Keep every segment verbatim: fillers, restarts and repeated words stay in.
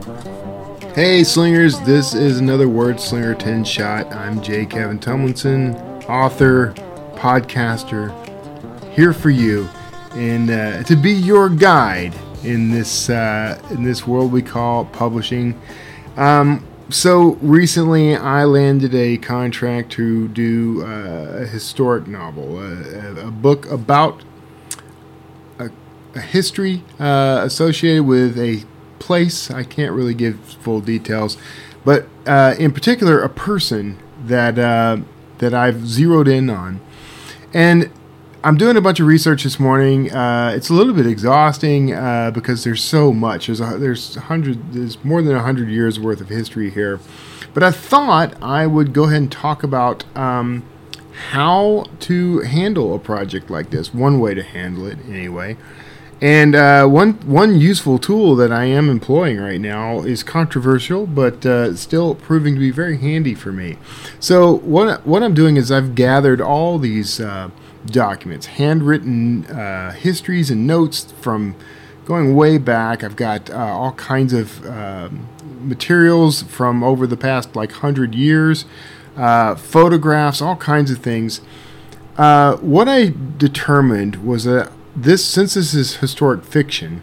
Hey Slingers, this is another Word Slinger ten shot. I'm J. Kevin Tumlinson, author, podcaster, here for you and uh, to be your guide in this uh, in this world we call publishing. Um, so recently I landed a contract to do uh, a historic novel, a, a book about a, a history uh, associated with a place. I can't really give full details, but uh, in particular, a person that uh, that I've zeroed in on, and I'm doing a bunch of research this morning. Uh, it's a little bit exhausting uh, because there's so much. There's a, there's a hundred. There's more than a hundred years worth of history here, but I thought I would go ahead and talk about um, how to handle a project like this. One way to handle it, anyway. And uh, one one useful tool that I am employing right now is controversial, but uh, still proving to be very handy for me. So what what I'm doing is I've gathered all these uh, documents, handwritten uh, histories and notes from going way back. I've got uh, all kinds of uh, materials from over the past like hundred years, uh, photographs, all kinds of things. Uh, what I determined was that This, since this is historic fiction,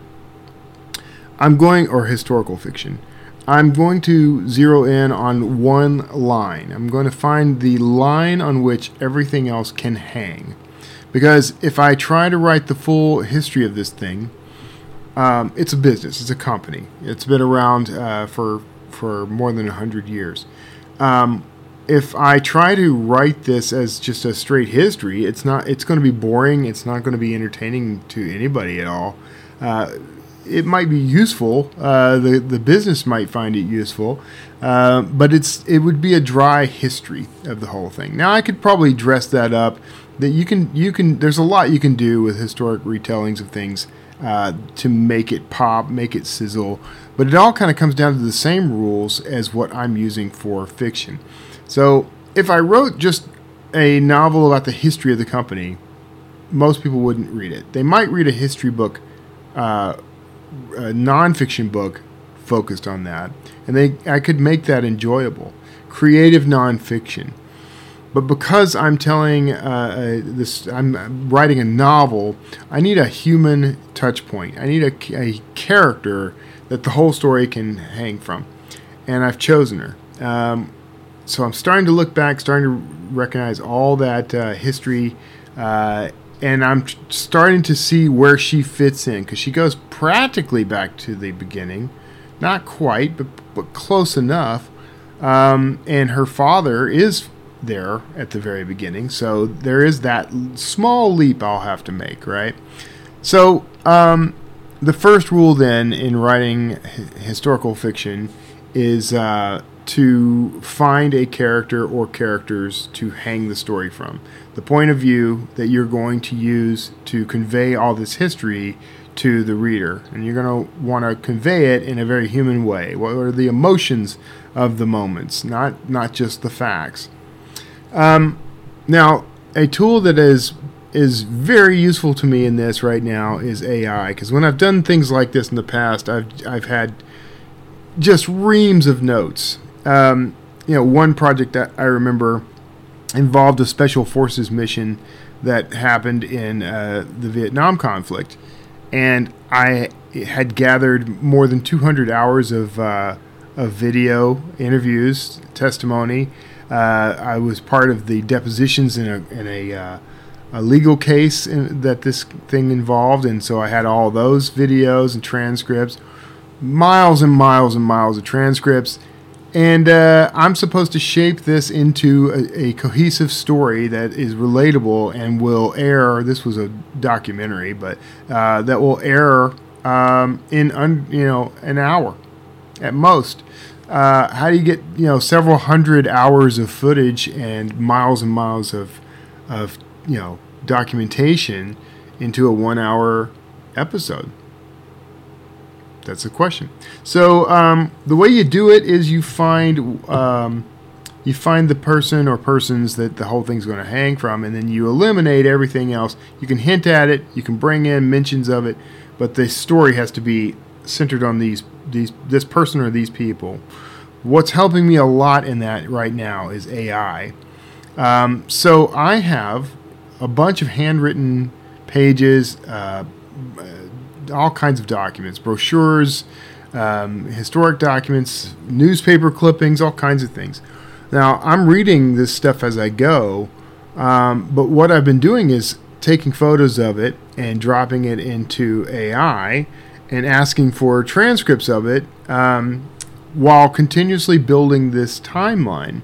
I'm going, or historical fiction, I'm going to zero in on one line. I'm going to find the line on which everything else can hang. Because if I try to write the full history of this thing, um, it's a business, it's a company. It's been around uh, for, for more than one hundred years. Um, If I try to write this as just a straight history, it's not. It's going to be boring. It's not going to be entertaining to anybody at all. Uh, it might be useful. Uh, the the business might find it useful, uh, but it's it would be a dry history of the whole thing. Now I could probably dress that up. That you can you can. There's a lot you can do with historic retellings of things uh, to make it pop, make it sizzle. But it all kind of comes down to the same rules as what I'm using for fiction. So if I wrote just a novel about the history of the company, most people wouldn't read it. They might read a history book, uh, a nonfiction book focused on that, and they I could make that enjoyable, creative nonfiction. But because I'm telling uh, this, I'm writing a novel, I need a human touch point. I need a, a character that the whole story can hang from, and I've chosen her. Um, So I'm starting to look back, starting to recognize all that uh, history, uh, and I'm t- starting to see where she fits in, because she goes practically back to the beginning. Not quite, but, but close enough. Um, and her father is there at the very beginning, so there is that small leap I'll have to make, right? So um, the first rule then in writing h- historical fiction is Uh, to find a character or characters to hang the story from. The point of view that you're going to use to convey all this history to the reader. And you're going to want to convey it in a very human way. What are the emotions of the moments, not, not just the facts. Um, now, a tool that is is very useful to me in this right now is A I. Because when I've done things like this in the past, I've I've had just reams of notes. Um, you know, one project that I remember involved a special forces mission that happened in uh, the Vietnam conflict, and I had gathered more than two hundred hours of uh, of video interviews, testimony. Uh, I was part of the depositions in a in a, uh, a legal case in, that this thing involved, and so I had all those videos and transcripts, miles and miles and miles of transcripts. And uh, I'm supposed to shape this into a, a cohesive story that is relatable and will air. This was a documentary, but uh, that will air um, in un, you know an hour at most. Uh, how do you get you know several hundred hours of footage and miles and miles of of you know documentation into a one-hour episode? That's the question. So um, the way you do it is you find um, you find the person or persons that the whole thing's going to hang from, and then you eliminate everything else. You can hint at it, you can bring in mentions of it, but the story has to be centered on these these this person or these people. What's helping me a lot in that right now is A I. Um, so I have a bunch of handwritten pages, uh, all kinds of documents, brochures, um, historic documents, newspaper clippings, all kinds of things. Now, I'm reading this stuff as I go, um, but what I've been doing is taking photos of it and dropping it into A I and asking for transcripts of it um, while continuously building this timeline.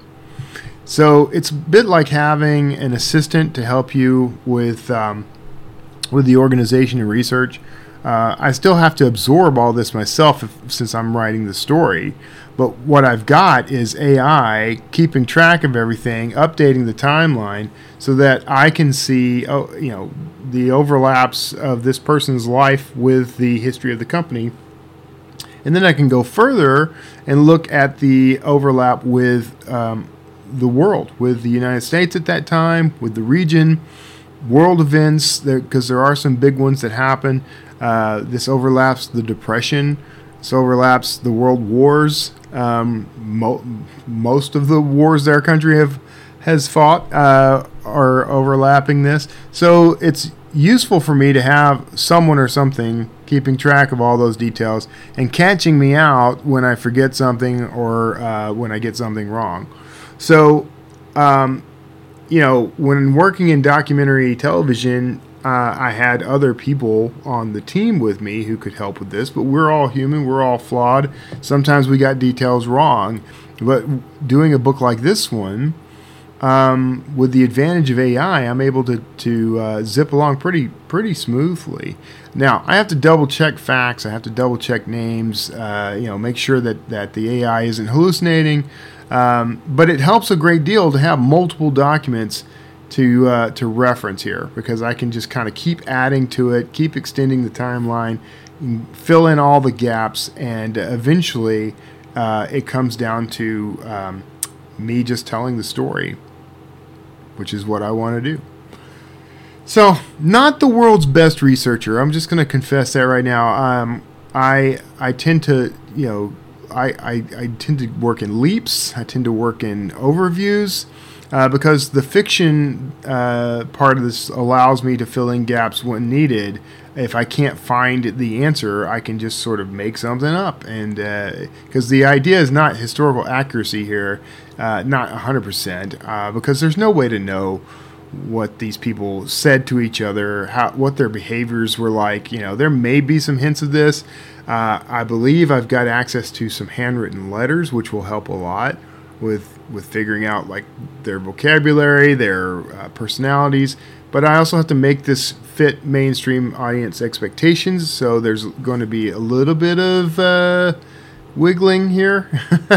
So it's a bit like having an assistant to help you with um, with the organization and research. Uh, I still have to absorb all this myself if, since I'm writing the story. But what I've got is A I keeping track of everything, updating the timeline so that I can see, oh, you know, the overlaps of this person's life with the history of the company. And then I can go further and look at the overlap with um, the world, with the United States at that time, with the region, world events, because there, there are some big ones that happen. Uh, this overlaps the Depression. This overlaps the world wars. Um, mo- most of the wars that our country have has fought uh, are overlapping this. So it's useful for me to have someone or something keeping track of all those details and catching me out when I forget something or uh, when I get something wrong. So, um, you know, when working in documentary television, uh, I had other people on the team with me who could help with this, but we're all human, we're all flawed. Sometimes we got details wrong. But doing a book like this one, um, with the advantage of A I, I'm able to, to uh, zip along pretty pretty smoothly. Now, I have to double check facts, I have to double check names, uh, you know, make sure that, that the A I isn't hallucinating. Um, but it helps a great deal to have multiple documents to uh, to reference here, because I can just kind of keep adding to it, keep extending the timeline, fill in all the gaps, and eventually uh, it comes down to um, me just telling the story, which is what I want to do. So, not the world's best researcher. I'm just going to confess that right now. Um, I I tend to, you know, I, I, I tend to work in leaps. I tend to work in overviews uh, because the fiction uh, part of this allows me to fill in gaps when needed. If I can't find the answer, I can just sort of make something up. And because uh, the idea is not historical accuracy here, uh, not one hundred percent, uh, because there's no way to know what these people said to each other, how what their behaviors were like. You know, there may be some hints of this. Uh, I believe I've got access to some handwritten letters, which will help a lot with with figuring out like their vocabulary, their uh, personalities. But I also have to make this fit mainstream audience expectations, so there's going to be a little bit of uh, wiggling here,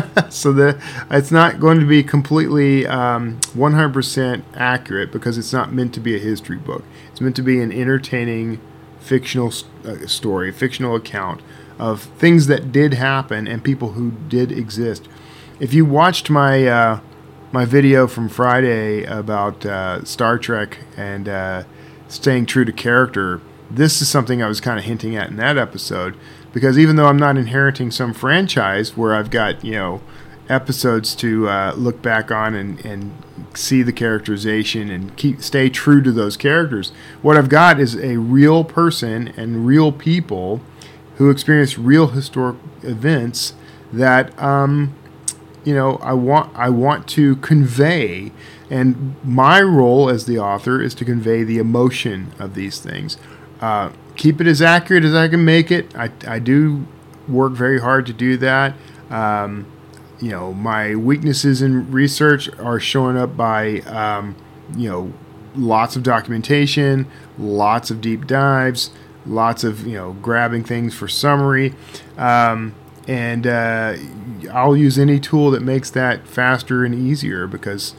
so that it's not going to be completely um, one hundred percent accurate, because it's not meant to be a history book. It's meant to be an entertaining fictional uh, story, fictional account of things that did happen and people who did exist. If you watched my uh, my video from Friday about uh, Star Trek and uh, staying true to character, this is something I was kind of hinting at in that episode, because even though I'm not inheriting some franchise where I've got, you know, episodes to uh, look back on and, and see the characterization and keep stay true to those characters, what I've got is a real person and real people who experienced real historic events that um, you know I want I want to convey, and my role as the author is to convey the emotion of these things. Uh, keep it as accurate as I can make it. I, I do work very hard to do that. Um, you know, my weaknesses in research are showing up by, um, you know, lots of documentation, lots of deep dives, lots of, you know, grabbing things for summary. Um, and uh, I'll use any tool that makes that faster and easier, because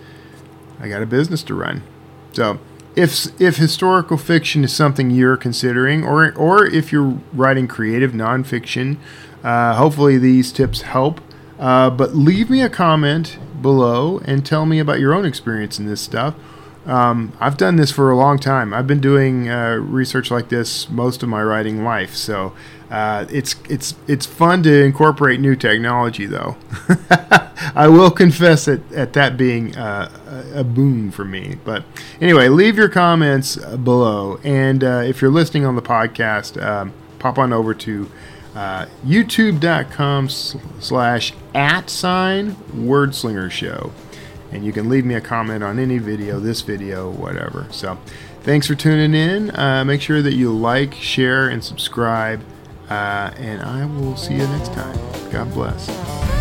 I got a business to run. So if if historical fiction is something you're considering, or or if you're writing creative nonfiction, uh, hopefully these tips help. Uh, but leave me a comment below and tell me about your own experience in this stuff. Um, I've done this for a long time. I've been doing uh, research like this most of my writing life. So Uh, it's it's it's fun to incorporate new technology, though. I will confess it at that being uh, a, a boon for me. But anyway, leave your comments below, and uh, if you're listening on the podcast, um, pop on over to uh, youtube.com slash at sign Wordslinger Show, and you can leave me a comment on any video, this video, whatever. So, thanks for tuning in. Uh, make sure that you like, share, and subscribe. Uh, and I will see you next time. God bless.